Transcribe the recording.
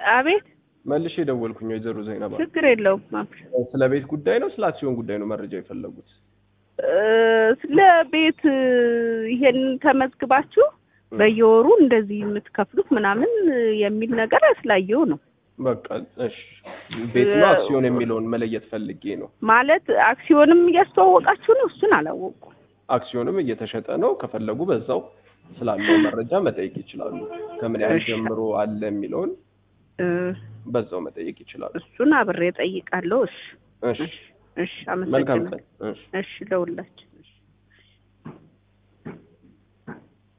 አቤት መልሼ ደወልኩኝ ወይዘሮ ዘይነባ ችግር የለውም ስለ ቤት ጉዳይ ነው ስለ አክሲዮን ጉዳይ ነው መረጃ የፈለጉት ስለ ቤት ይሄን ተመዝግባችሁ በየወሩ እንደዚህ የምትከፍሉት ምናምን የሚል ነገር አስላየው ነው በቃ እሺ ቤት ነው አክሲዮን የሚለውን መለየት ፈልጌ ነው ማለት አክሲዮንም እያስተዋወቃችሁ ነው እሱን አላወቁም አክሲዮንም እየተሸጠ ነው ከፈለጉ በዛው ስላለው መረጃ መጠየቅ ይችላሉ ከምን ያህል ጀምሮ አለ የሚለውን በዛው መጠየቅ ይችላሉ እሱን አብሬ ጠይቃለሁ እሺ እሺ አመሰግናለሁ መልካም እሺ ለውላችሁ